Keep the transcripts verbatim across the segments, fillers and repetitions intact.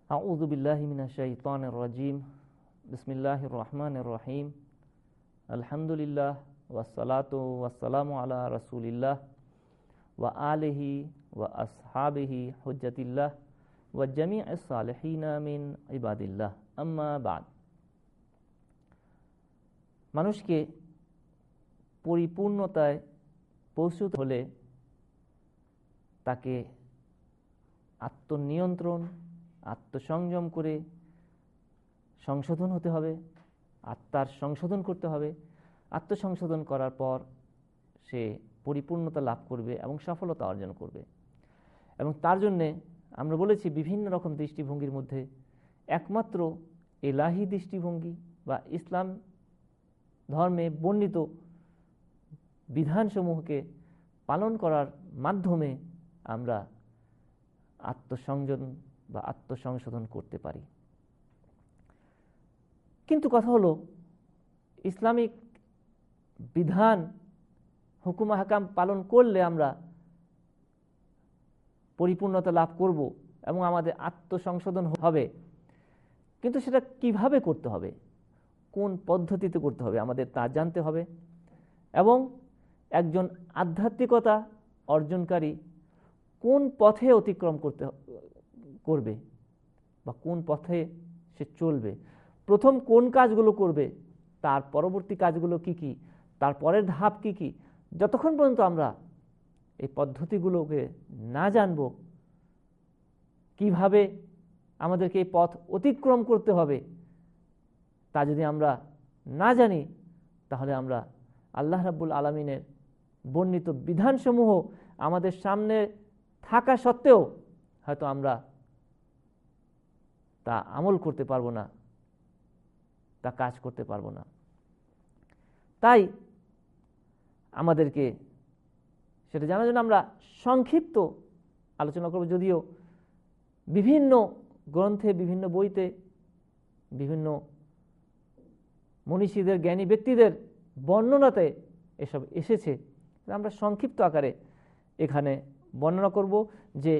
আউযু বিল্লাহি মিনাশ শাইতানির রাজিম। বিসমিল্লাহির রহমানির রহিম। আলহামদুলিল্লাহ ওয়াসসালাতু ওয়াসসালামু আলা রাসূলিল্লাহ ওয়া আলিহি ওয়া আসহাবিহি হুজ্জাতিল্লাহ ওয়া জামিউস সালিহিনা মিন ইবাদিল্লাহ, আম্মা বা'দ। মানুষকে পরিপূর্ণতায় পৌঁছতে হলে তাকে আত্মনিয়ন্ত্রণ, আত্মসংযম করে সংশোধন হতে হবে, আত্মার সংশোধন করতে হবে। আত্মসংশোধন করার পর সে পরিপূর্ণতা লাভ করবে এবং সফলতা অর্জন করবে। এবং তার জন্যে আমরা বলেছি বিভিন্ন রকম দৃষ্টিভঙ্গির মধ্যে একমাত্র ইলাহি দৃষ্টিভঙ্গি বা ইসলাম ধর্মে বর্ণিত বিধানসমূহকে পালন করার মাধ্যমে আমরা আত্মসংযম বা আত্মসংশোধন করতে পারি। কিন্তু কথা হলো, ইসলামিক বিধান হুকুম হাকাম পালন করলে আমরা পরিপূর্ণতা লাভ করব এবং আমাদের আত্মসংশোধন হবে, কিন্তু সেটা কিভাবে করতে হবে, কোন পদ্ধতিতে করতে হবে আমাদের তা জানতে হবে। এবং একজন আধ্যাত্মিকতা অর্জনকারী কোন পথে অতিক্রম করতে করবে বা কোন পথে সে চলবে, প্রথম কোন কাজগুলো করবে, তার পরবর্তী কাজগুলো কি কি, তার পরের ধাপ কি কি, যতক্ষণ পর্যন্ত আমরা এই পদ্ধতিগুলোকে না জানব, কিভাবে আমাদেরকে এই পথ অতিক্রম করতে হবে তা যদি আমরা না জানি, তাহলে আমরা আল্লাহ রাব্বুল আলামিনের বর্ণিত বিধানসমূহ আমাদের সামনে থাকা সত্ত্বেও হয়তো আমরা তা আমল করতে পারবো না, তা কাজ করতে পারবো না। তাই আমাদেরকে সেটা জানার জন্য আমরা সংক্ষিপ্ত আলোচনা করব, যদিও বিভিন্ন গ্রন্থে, বিভিন্ন বইতে, বিভিন্ন মনীষীদের, জ্ঞানী ব্যক্তিদের বর্ণনাতে এসব এসেছে। আমরা সংক্ষিপ্ত আকারে এখানে বর্ণনা করব যে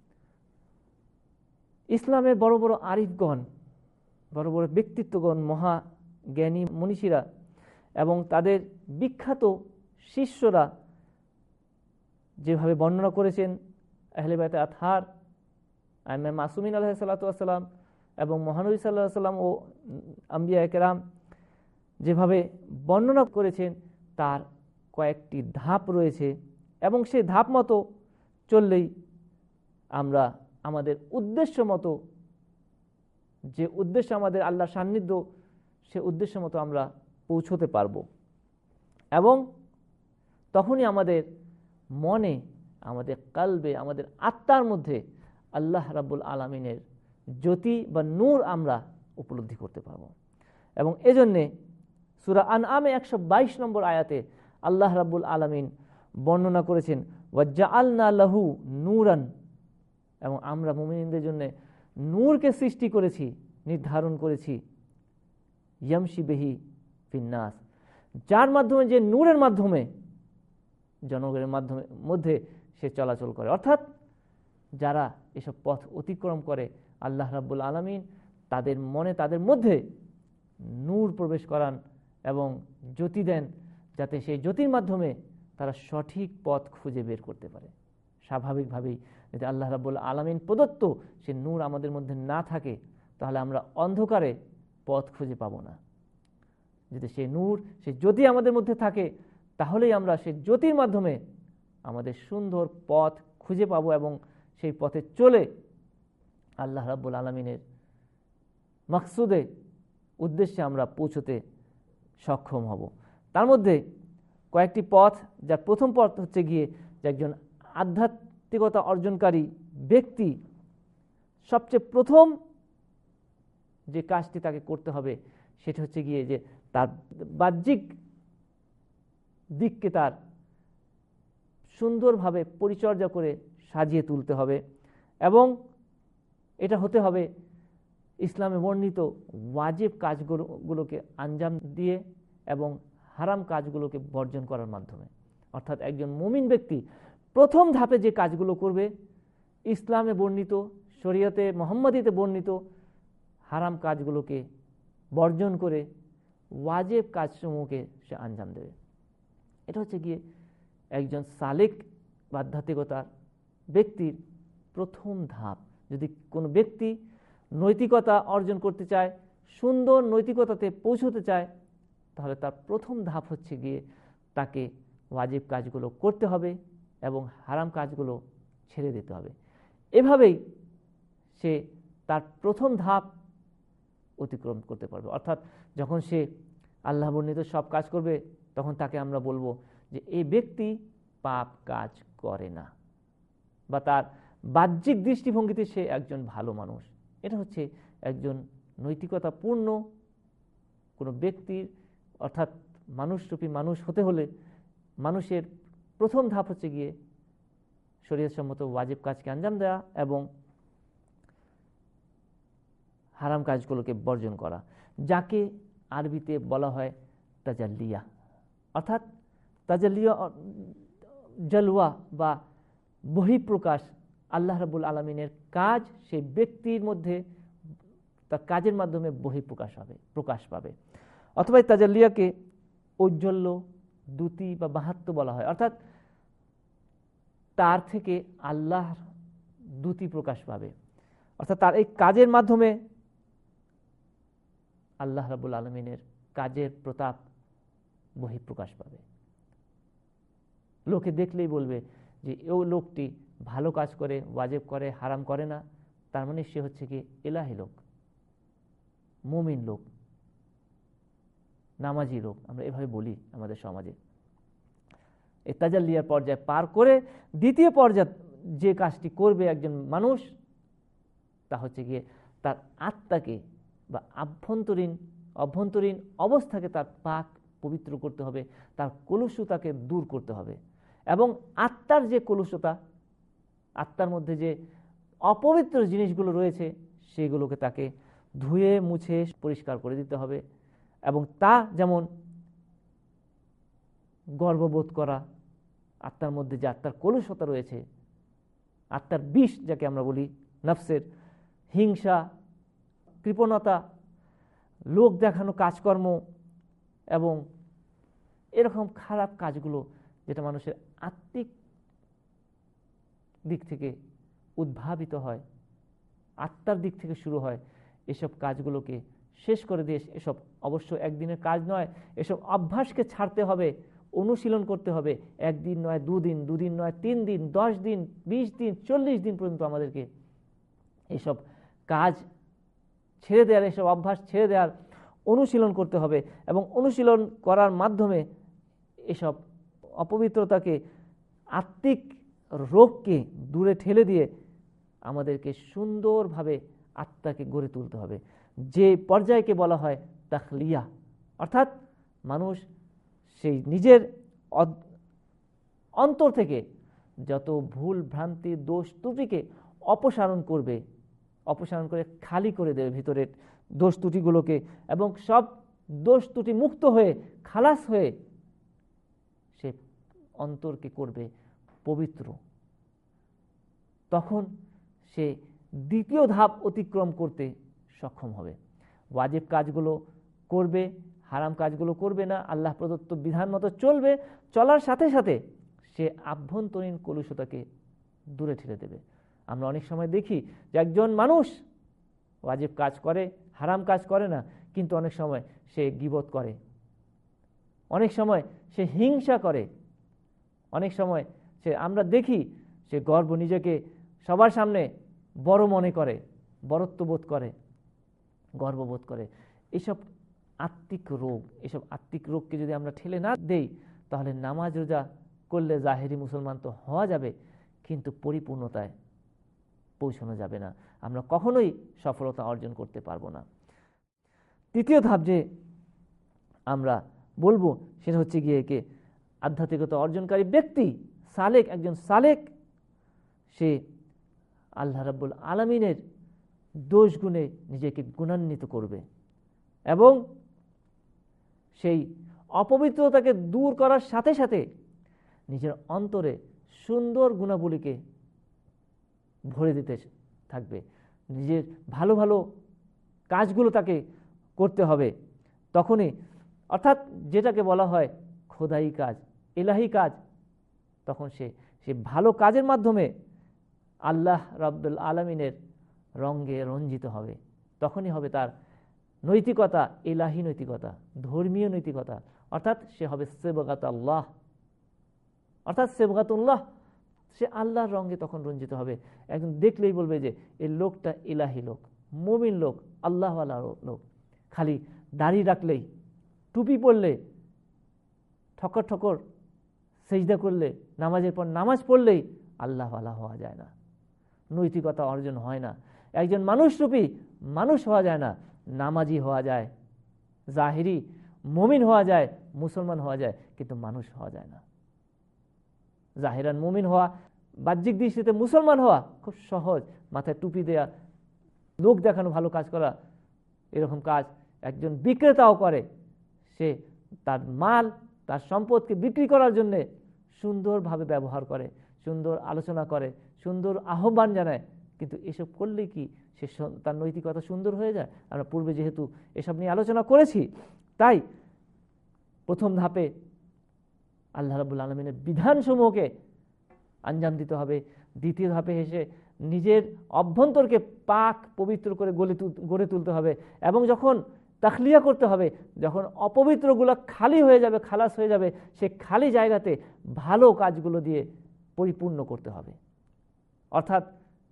ইসলামের বড় বড় আরিফগণ, বড় বড় ব্যক্তিত্বগণ, মহা জ্ঞানী মনীষীরা এবং তাদের বিখ্যাত শিষ্যরা যেভাবে বর্ণনা করেছেন, আহলে বাইতে আতহার, আইম্মা মাসুমিন আলাইহিস সালাতু ওয়াস সালাম এবং মহানবী সাল্লাল্লাহু আলাইহি ওয়াসাল্লাম ও আম্বিয়া কেরাম যেভাবে বর্ণনা করেছেন, তার কয়েকটি ধাপ রয়েছে এবং সেই ধাপ মতো চললেই আমরা আমাদের উদ্দেশ্য মতো, যে উদ্দেশ্য আমাদের আল্লাহর সান্নিধ্য, সে উদ্দেশ্য মতো আমরা পৌঁছতে পারব। এবং তখনই আমাদের মনে, আমাদের কালবে, আমাদের আত্মার মধ্যে আল্লাহ রাব্বুল আলামিনের জ্যোতি বা নূর আমরা উপলব্ধি করতে পারব। এবং এজন্যে সূরা আনআমে একশো বাইশ নম্বর আয়াতে আল্লাহ রাব্বুল আলামিন বর্ণনা করেছেন, ওয়াজআলনা লাহু নূরান, এবং আমরা মুমিনদের জন্য নূরকে সৃষ্টি করেছি, নির্ধারণ করেছি, ইয়ামশি বিহি ফিন্নাস, যার মাধ্যমে, যে নূরের মাধ্যমে জনগণের মাধ্যমে মধ্যে সে চলাচল করে। অর্থাৎ যারা এসব পথ অতিক্রম করে, আল্লাহ রাব্বুল আলামিন তাদের মনে, তাদের মধ্যে নূর প্রবেশ করান এবং জ্যোতি দেন, যাতে সেই জ্যোতির মাধ্যমে তারা সঠিক পথ খুঁজে বের করতে পারে। স্বাভাবিকভাবেই যদি আল্লাহ রাব্বুল আলামিন প্রদত্ত সে নূর আমাদের মধ্যে না থাকে, তাহলে আমরা অন্ধকারে পথ খুঁজে পাব না। যদি সেই নূর, সেই জ্যোতি আমাদের মধ্যে থাকে, তাহলেই আমরা সেই জ্যোতির মাধ্যমে আমাদের সুন্দর পথ খুঁজে পাব এবং সেই পথে চলে আল্লাহ রাব্বুল আলামিনের মাকসুদে, উদ্দেশ্যে আমরা পৌঁছতে সক্ষম হব। তার মধ্যে কয়েকটি পথ, যার প্রথম পথ হচ্ছে গিয়ে যে একজন আধ্যাত্মিকতা অর্জনকারী ব্যক্তি সবচেয়ে প্রথম যে কাজটি তাকে করতে হবে, সেটা হচ্ছে গিয়ে যে তার বাহ্যিক দিককে তার সুন্দরভাবে পরিচর্যা করে সাজিয়ে তুলতে হবে। এবং এটা হতে হবে ইসলামে বর্ণিত ওয়াজিব কাজগুলোকে আঞ্জাম দিয়ে এবং হারাম কাজগুলোকে বর্জন করার মাধ্যমে। অর্থাৎ একজন মুমিন ব্যক্তি প্রথম ধাপে যে কাজগুলো করবে, ইসলামে বর্ণিত শরীয়তে মুহাম্মাদিতে বর্ণিত হারাম কাজগুলোকে বর্জন করে ওয়াজিব কাজসমূহকে সে আঞ্জাম দেবে। এটা হচ্ছে গিয়ে একজন সালেক বা আধ্যাত্মিকতার ব্যক্তির প্রথম ধাপ। যদি কোনো ব্যক্তি নৈতিকতা অর্জন করতে চায়, সুন্দর নৈতিকতাতে পৌঁছতে চায়, তাহলে তার প্রথম ধাপ হচ্ছে গিয়ে তাকে ওয়াজিব কাজগুলো করতে হবে এবং হারাম কাজগুলো ছেড়ে দিতে হবে। এভাবেই সে তার প্রথম ধাপ অতিক্রম করতে পারবে। অর্থাৎ যখন সে আল্লাহ বর্ণিত সব কাজ করবে, তখন তাকে আমরা বলবো যে এই ব্যক্তি পাপ কাজ করে না, বা তার বাহ্যিক দৃষ্টিভঙ্গিতে সে একজন ভালো মানুষ। এটা হচ্ছে একজন নৈতিকতাপূর্ণ কোনো ব্যক্তির, অর্থাৎ মানুষরূপী মানুষ হতে হলে মানুষের প্রথম ধাপ হচ্ছে গিয়ে শরীয়তসম্মত ওয়াজিব কাজকে আঞ্জাম দেওয়া এবং হারাম কাজগুলোকে বর্জন করা, যাকে আরবিতে বলা হয় তাজাল্লিয়া। অর্থাৎ তাজাল্লিয়া জলওয়া বা বহিঃপ্রকাশ, আল্লাহ রাব্বুল আলামিনের কাজ সেই ব্যক্তির মধ্যে তার কাজের মাধ্যমে বহিঃপ্রকাশ হবে, প্রকাশ পাবে। অথবা তাজাল্লিয়াকে ঔজ্জ্বল্য, দ্যুতি বা মাহাত্ম্য বলা হয়। অর্থাৎ তার থেকে আল্লাহর দ্যুতি প্রকাশ পাবে, অর্থাৎ তার এই কাজের মাধ্যমে আল্লাহ রাব্বুল আলামিনের কাজের প্রতাপ বহিঃপ্রকাশ পাবে। লোকে দেখলেই বলবে যে এই লোকটি ভালো কাজ করে, ওয়াজিব করে, হারাম করে না, তার মানে সে হচ্ছে কি ইলাহি লোক, মুমিন লোক, নামাজি লোক। আমরা এভাবে বলি আমাদের সমাজে। এই তাজাল্লিয়ার পর্যায়ে পার করে দ্বিতীয় পর্যায়ে যে কাজটি করবে একজন মানুষ, তা হচ্ছে গিয়ে তার আত্মাকে বা আভ্যন্তরীণ অভ্যন্তরীণ অবস্থাকে তার পাক পবিত্র করতে হবে, তার কলুষতাকে দূর করতে হবে। এবং আত্মার যে কলুষতা, আত্মার মধ্যে যে অপবিত্র জিনিসগুলো রয়েছে, সেগুলোকে তাকে ধুয়ে মুছে পরিষ্কার করে দিতে হবে। এবং তা যেমন গর্ববোধ করা, আত্মার মধ্যে যে আত্মার কলুষতা রয়েছে, আত্মার বিষ যাকে আমরা বলি, নফসের হিংসা, কৃপণতা, লোক দেখানো কাজকর্ম এবং এরকম খারাপ কাজগুলো যেটা মানুষের আত্মিক দিক থেকে উদ্ভাবিত হয়, আত্মার দিক থেকে শুরু হয়, এসব কাজগুলোকে শেষ করে দিয়ে, এসব অবশ্য একদিনের কাজ নয়, এসব অভ্যাসকে ছাড়তে হবে, অনুশীলন করতে হবে। একদিন নয়, দুদিন, দুদিন নয়, তিন দিন, দশ দিন, বিশ দিন, চল্লিশ দিন পর্যন্ত আমাদেরকে এসব কাজ ছেড়ে দেওয়ার, এসব অভ্যাস ছেড়ে দেওয়ার অনুশীলন করতে হবে। এবং অনুশীলন করার মাধ্যমে এসব অপবিত্রতাকে, আত্মিক রোগকে দূরে ঠেলে দিয়ে আমাদেরকে সুন্দরভাবে আত্মাকে গড়ে তুলতে হবে, যে পর্যায়কে বলা হয় তাখলিয়া। অর্থাৎ মানুষ সেই নিজের অন্তর থেকে যত ভুল ভ্রান্তি, দোষ ত্রুটিকে অপসারণ করবে, অপসারণ করে খালি করে দেবে ভিতরের দোষ ত্রুটিগুলোকে, এবং সব দোষ ত্রুটি মুক্ত হয়ে, খালাস হয়ে সে অন্তরকে করবে পবিত্র। তখন সে দ্বিতীয় ধাপ অতিক্রম করতে সক্ষম হবে। ওয়াজিব কাজগুলো করবে, হারাম কাজগুলো করবে না, আল্লাহ প্রদত্ত বিধান মতো চলবে। চলার সাথে সাথে সে আভ্যন্তরীণ কলুষতাকে দূরে ঠেলে দেবে। আমরা অনেক সময় দেখি যে একজন মানুষ ওয়াজিব কাজ করে, হারাম কাজ করে না, কিন্তু অনেক সময় সে গীবত করে, অনেক সময় সে হিংসা করে, অনেক সময় সে, আমরা দেখি সে গর্ব, নিজেকে সবার সামনে বড় মনে করে, বরত্ববোধ করে, গর্ববোধ করে। এসব আত্মিক রোগ, এসব আত্মিক রোগকে যদি আমরা ঠেলে না দেই, তাহলে নামাজ রোজা করলে জাহেরি মুসলমান তো হওয়া যাবে, কিন্তু পরিপূর্ণতায় পৌঁছানো যাবে না, আমরা কখনোই সফলতা অর্জন করতে পারবো না। তৃতীয় ধাপ যে আমরা বলবো, সেটা হচ্ছে গিয়ে একে আধ্যাত্মিকতা অর্জনকারী ব্যক্তি, সালেক, একজন সালেক, সে আল্লাহ রাব্বুল আলামিনের দোষ গুণে নিজেকে গুণান্বিত করবে এবং সেই অপবিত্রতাকে দূর করার সাথে সাথে নিজের অন্তরে সুন্দর গুণাবলীকে ভরে দিতে থাকবে, নিজের ভালো ভালো কাজগুলো তাকে করতে হবে। তখনই অর্থাৎ যেটাকে বলা হয় খোদাই কাজ, ইলাহি কাজ, তখন সে সে ভালো কাজের মাধ্যমে আল্লাহ রাব্বুল আলামিনের রঙে রঞ্জিত হবে। তখনই হবে তার নৈতিকতা ইলাহি নৈতিকতা, ধর্মীয় নৈতিকতা, অর্থাৎ সে হবে সেবগাত আল্লাহ, অর্থাৎ সেবগাতুল্লাহ, সে আল্লাহর রঙে তখন রঞ্জিত হবে। একজন দেখলেই বলবে যে এই লোকটা ইলাহি লোক, মুমিন লোক, আল্লাহওয়ালা লোক। খালি দাড়ি রাখলেই, টুপি পরলে, ঠকর ঠকর সেজদা করলে, নামাজের পর নামাজ পড়লেই আল্লাহওয়ালা হওয়া যায় না, নৈতিকতা অর্জন হয় না। একজন মানুষরূপী মানুষ হওয়া যায় না, নামাজি হওয়া যায়, জাহিরি মুমিন হওয়া যায়, মুসলমান হওয়া যায়, কিন্তু মানুষ হওয়া যায় না। জাহিরান মুমিন হওয়া, বাহ্যিক দৃষ্টিতে মুসলমান হওয়া খুব সহজ, মাথায় টুপি দেয়া, লোক দেখানো ভালো কাজ করা, এরকম কাজ একজন বিক্রেতাও করে। সে তার মাল, তার সম্পদকে বিক্রি করার জন্য সুন্দরভাবে ব্যবহার করে, সুন্দর আলোচনা করে, সুন্দর আহ্বান জানায়, কিন্তু এসব করলে কি সে তার নৈতিকতা সুন্দর হয়ে যায়? আমরা পূর্বে যেহেতু এসব নিয়ে আলোচনা করেছি, তাই প্রথম ধাপে আল্লাহ রাব্বুল আলামিনের বিধানসমূহকে আঞ্জাম দিতে হবে। দ্বিতীয় ধাপে এসে নিজের অভ্যন্তরকে পাক পবিত্র করে গড়ে গড়ে তুলতে হবে, এবং যখন তাখলিয়া করতে হবে, যখন অপবিত্রগুলো খালি হয়ে যাবে, খালাস হয়ে যাবে, সে খালি জায়গাতে ভালো কাজগুলো দিয়ে পরিপূর্ণ করতে হবে। অর্থাৎ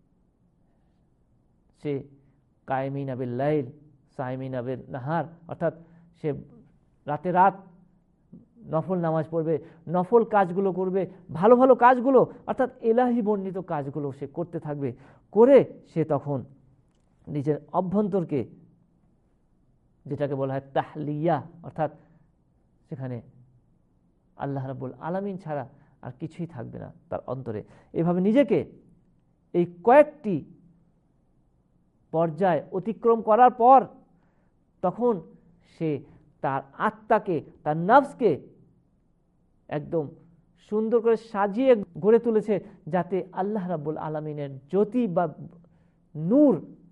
সে কায়েমিনা বিল লাইল সাইমিনা বিল নাহার, অর্থাৎ সে রাতে রাত নফল নামাজ পড়বে, নফল কাজগুলো করবে, ভালো ভালো কাজগুলো, অর্থাৎ ইলাহি বর্ণিত কাজগুলো সে করতে থাকবে। করে সে তখন নিজের অভ্যন্তরকে, যেটাকে বলা হয় তাহলিয়া, অর্থাৎ সেখানে আল্লাহ রাব্বুল আলামিন ছাড়া আর কিছুই থাকবে না তার অন্তরে। এভাবে নিজেকে এই কয়েকটি পর্যায় অতিক্রম করার পর তখন সে তার আত্মাকে, তার নফসকে একদম সুন্দর করে সাজিয়ে গড়ে তুলেছে, যাতে আল্লাহ রাব্বুল আলামিনের জ্যোতি বা নূর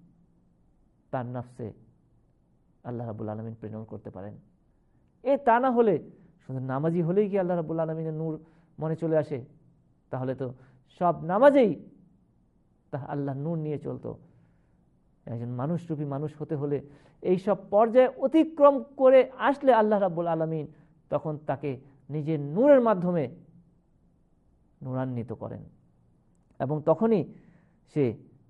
তার নফসে আল্লাহ রাব্বুল আলামিন প্রেরণ করতে পারেন। এ তা না হলে শুধু নামাজি হলেই কি আল্লাহ রাব্বুল আলামিনের নূর মনে চলে আসে? তাহলে তো সব নামাজেই তা আল্লাহ নূর নিয়ে চলতো। একজন মানুষরূপী মানুষ হতে হলে এই সব পর্যায়ে অতিক্রম করে আসলে আল্লাহ রাব্বুল আলামিন তখন তাকে নিজের নূরের মাধ্যমে নূরান্বিত করেন, এবং তখনই সে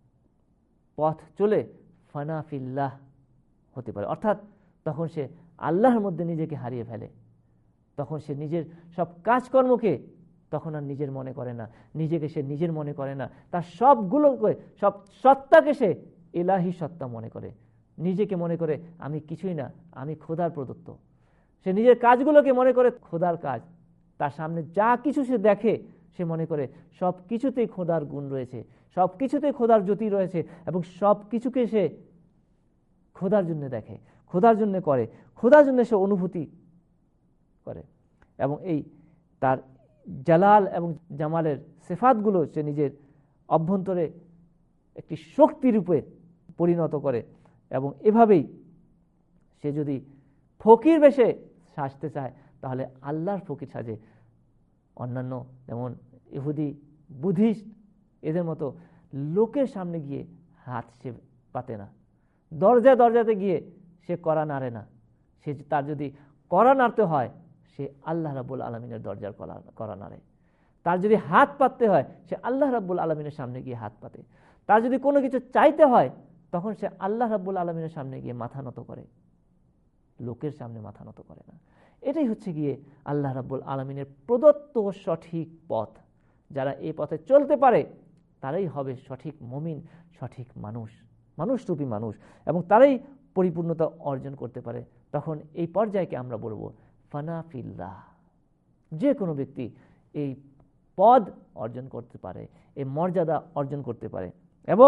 পথ চলে ফানা ফিল্লাহ হতে পারে। অর্থাৎ তখন সে আল্লাহর মধ্যে নিজেকে হারিয়ে ফেলে। তখন সে নিজের সব কাজকর্মকে তখন আর নিজের মনে করে না, নিজেকে সে নিজের মনে করে না, তার সবগুলোকে, সব সত্তাকে সে ইলাহি সত্তা মনে করে। নিজেকে মনে করে আমি কিছুই না, আমি খোদার প্রদত্ত। সে নিজের কাজগুলোকে মনে করে খোদার কাজ। তার সামনে যা কিছু সে দেখে সে মনে করে সব কিছুতেই খোদার গুণ রয়েছে, সব কিছুতেই খোদার জ্যোতি রয়েছে, এবং সব কিছুকে সে খোদার জন্য দেখে, খোদার জন্য করে, খোদার জন্য সে অনুভূতি করে। এবং এই তার জালাল এবং জামালের সিফাতগুলো সে নিজের অভ্যন্তরে একটি শক্তিরূপে পরিণত করে। এবং এভাবেই সে যদি ফকির বেশে সাজতে চায় তাহলে আল্লাহর ফকির সাজে। অন্যান্য যেমন ইহুদি, বুদ্ধিস্ট, এদের মতো লোকের সামনে গিয়ে হাত সে পাতে না, দরজা দরজাতে গিয়ে সে কড়া নাড়ে না। সে তার যদি কড়া নাড়তে হয় সে আল্লাহ রাব্বুল আলামিনের দরজার কড়া নাড়ে। তার যদি হাত পাততে হয় সে আল্লাহ রাব্বুল আলামিনের সামনে গিয়ে হাত পাতে। তার যদি কোনো কিছু চাইতে হয় তখন সে আল্লাহ রাব্বুল আলামিনের সামনে গিয়ে মাথা নত করে, লোকের সামনে মাথা নত করে না। এটাই হচ্ছে গিয়ে আল্লাহ রাব্বুল আলামিনের প্রদত্ত সঠিক পথ। যারা এই পথে চলতে পারে তারাই হবে সঠিক মুমিন, সঠিক মানুষ, মানুষরূপী মানুষ, এবং তারাই পরিপূর্ণতা অর্জন করতে পারে। তখন এই পর্যায়কে আমরা বলবো ফানা ফিল্লাহ। যে কোনো ব্যক্তি এই পদ অর্জন করতে পারে, এই মর্যাদা অর্জন করতে পারে। এবং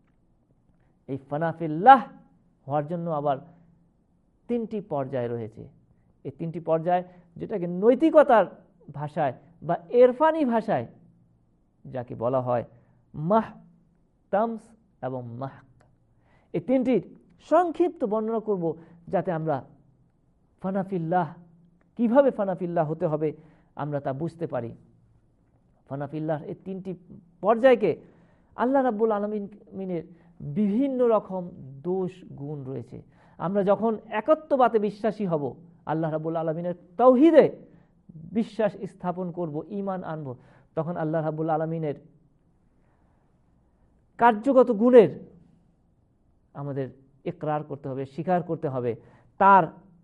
এই ফানা ফিল্লাহ হওয়ার জন্য আবার তিনটি পর্যায় রয়েছে। এই তিনটি পর্যায়, যেটাকে নৈতিকতার ভাষায় বা এরফানি ভাষায় যাকে বলা হয় মাহতামস এবং মাহক, এই তিনটি সংক্ষিপ্ত বর্ণনা করব যাতে আমরা ফানাফিল্লাহ, কিভাবে ফানাফিল্লাহ হতে হবে আমরা তা বুঝতে পারি। ফানাফিল্লাহ এই তিনটি পর্যায়কে আল্লাহ রাব্বুল আলামিনের বিভিন্ন রকম দোষ গুণ রয়েছে। আমরা যখন একত্ববাদে বিশ্বাসী হব, আল্লাহ রাব্বুল আলামিনের তাওহীদে বিশ্বাস স্থাপন করব, ঈমান আনব, তখন আল্লাহ রাব্বুল আলামিনের কার্যগত গুণের আমাদের ইকরার করতে হবে, স্বীকার করতে হবে। তার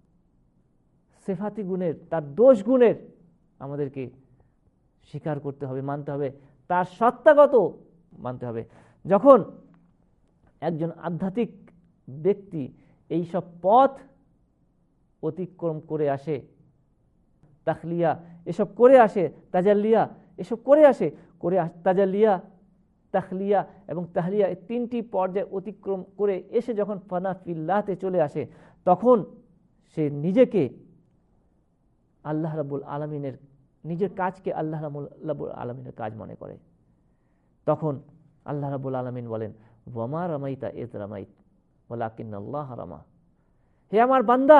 সিফাতি গুণের, তার দোষ গুণের আমাদেরকে স্বীকার করতে হবে, মানতে হবে। তার সত্তাগত মানতে হবে। যখন একজন আধ্যাত্মিক ব্যক্তি এই সব পথ অতিক্রম করে আসে, তাখলিয়া এসব করে আসে, তাজাল্লিয়া এসব করে আসে, করে তাজাল্লিয়া, তাখলিয়া এবং তাহলিয়া এই তিনটি পর্যায় অতিক্রম করে এসে যখন ফানা ফিল্লাহতে চলে আসে, তখন সে নিজেকে আল্লাহ রাব্বুল আলামিনের, নিজের কাজকে আল্লাহ রাব্বুল আলামিনের কাজ মনে করে। তখন আল্লাহ রাব্বুল আলামিন বলেন, ওয়ামা রামাইতা ইয রামাইত ওয়ালাকিন্নাল্লাহ রামা। হে আমার বান্দা,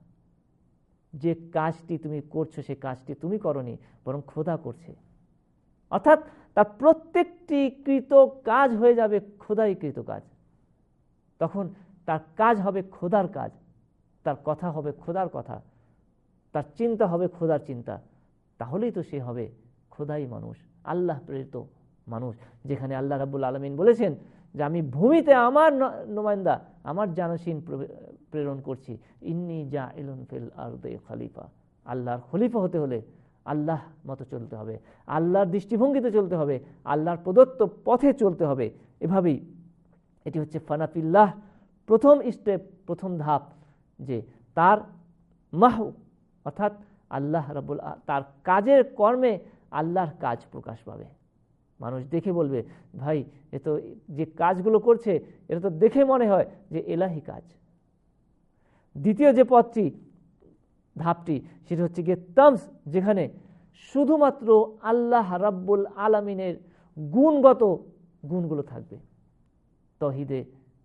যে কাজটি তুমি করছো সে কাজটি তুমি করনি, বরং খোদা করছে। অর্থাৎ তার প্রত্যেকটি কৃত কাজ হয়ে যাবে খোদাই কৃত কাজ। তখন তার কাজ হবে খোদার কাজ, তার কথা হবে খোদার কথা, তার চিন্তা হবে খোদার চিন্তা। তাহলেই তো সে হবে খোদাই মানুষ, আল্লাহ প্রেরিত মানুষ। যেখানে আল্লাহ রাব্বুল আলামিন বলেছেন যে আমি ভূমিতে আমার নুমাইন্দা, আমার জানাশীন প্রেরণ করছি। ইন্নী জাইলুন ফিল আরদি খলিফা। আল্লাহর খলিফা হতে হলে আল্লাহ মতো চলতে হবে, আল্লাহর দৃষ্টিভঙ্গিতে চলতে হবে, আল্লাহর প্রদত্ত পথে চলতে হবে। এভাবেই এটি হচ্ছে ফানাফিল্লাহ প্রথম স্টেপ, প্রথম ধাপ, যে তার মাহু অর্থাৎ আল্লাহ রাব্বুল, তার কাজের কর্মে আল্লাহর কাজ প্রকাশ পাবে। মানুষ দেখে বলবে, ভাই এ তো যে কাজগুলো করছে এটা তো দেখে মনে হয় যে এলাহি কাজ। দ্বিতীয় যে পথটি, ধাপটি, সেটা হচ্ছে গিয়ে তামস, যেখানে শুধুমাত্র আল্লাহ রাব্বুল আলামিনের গুণগত গুণগুলো থাকবে। তাওহীদে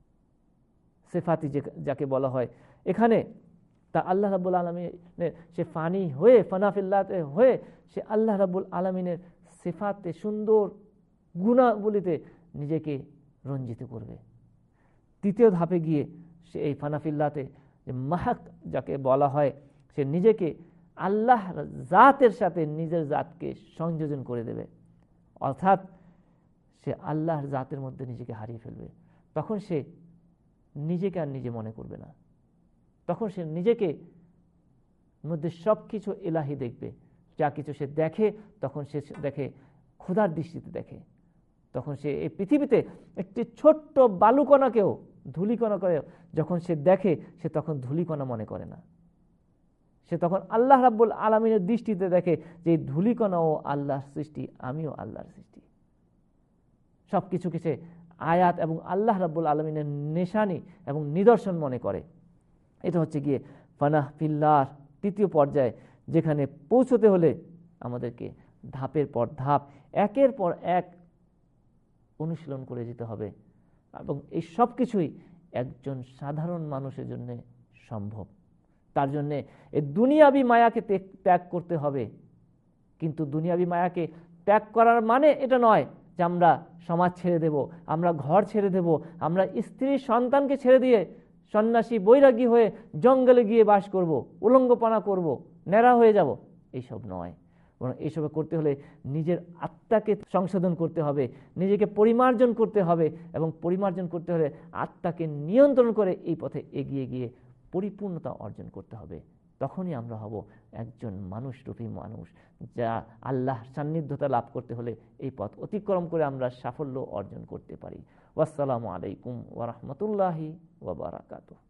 সিফাতি যাকে বলা হয়, এখানে তা আল্লাহ রাব্বুল আলামিনের সে ফানি হয়ে, ফানাফিল্লাতে হয়ে সে আল্লাহ রাব্বুল আলামিনের সিফাতে, সুন্দর গুণাবলিতে নিজেকে রঞ্জিত করবে। তৃতীয় ধাপে গিয়ে সে এই ফানাফিল্লাতে যে মাহাক যাকে বলা হয়, সে নিজেকে আল্লাহ জাতের সাথে নিজের জাতকে সংযোজন করে দেবে। অর্থাৎ সে আল্লাহর জাতের মধ্যে নিজেকে হারিয়ে ফেলবে। তখন সে নিজেকে আর নিজে মনে করবে না, তখন সে নিজেকে মধ্যে সব কিছু এলাহি দেখবে। যা কিছু সে দেখে তখন সে দেখে খোদার দৃষ্টিতে দেখে। তখন সে এই পৃথিবীতে একটি ছোট্ট বালুকণাকেও, ধূলিকণা করে যখন সে দেখে, সে তখন ধূলিকণা মনে করে না, সে তখন আল্লাহ রাব্বুল আলামিনের দৃষ্টিতে দেখে যে এই ধূলিকণাও আল্লাহর সৃষ্টি, আমিও আল্লাহর সৃষ্টি। সব কিছুকে সে আয়াত এবং আল্লাহ রাব্বুল আলামিনের নিশানি এবং নিদর্শন মনে করে। এটা হচ্ছে গিয়ে ফানাহ ফিল্লাহ তৃতীয় পর্যায়ে, যেখানে পৌঁছতে হলে আমাদেরকে ধাপের পর ধাপ, একের পর এক অনুশীলন করে যেতে হবে। এবং এই সব কিছুই একজন সাধারণ মানুষের জন্য সম্ভব। তার জন্যে এই দুনিয়াবি মায়াকে ত্যাগ করতে হবে। কিন্তু দুনিয়াবি মায়াকে ত্যাগ করার মানে এটা নয় যে আমরা সমাজ ছেড়ে দেব, আমরা ঘর ছেড়ে দেব, আমরা স্ত্রী সন্তানকে ছেড়ে দিয়ে সন্ন্যাসী বৈরাগী হয়ে জঙ্গলে গিয়ে বাস করব, উলঙ্গপনা করব, ন্যাড়া হয়ে যাব, এইসব নয়। বরং এইসব করতে হলে নিজের আত্মাকে সংশোধন করতে হবে, নিজেকে পরিমার্জন করতে হবে, এবং পরিমার্জন করতে হলে আত্মাকে নিয়ন্ত্রণ করে এই পথে এগিয়ে গিয়ে পরিপূর্ণতা অর্জন করতে হবে। তখনই আমরা হব একজন মানুষরূপী মানুষ, যা আল্লাহ সান্নিধ্যতা লাভ করতে হলে এই পথ অতিক্রম করে আমরা সাফল্য অর্জন করতে পারি। ওয়াসসালামু আলাইকুম ওয়া রাহমাতুল্লাহি ওয়া বারাকাতুহু।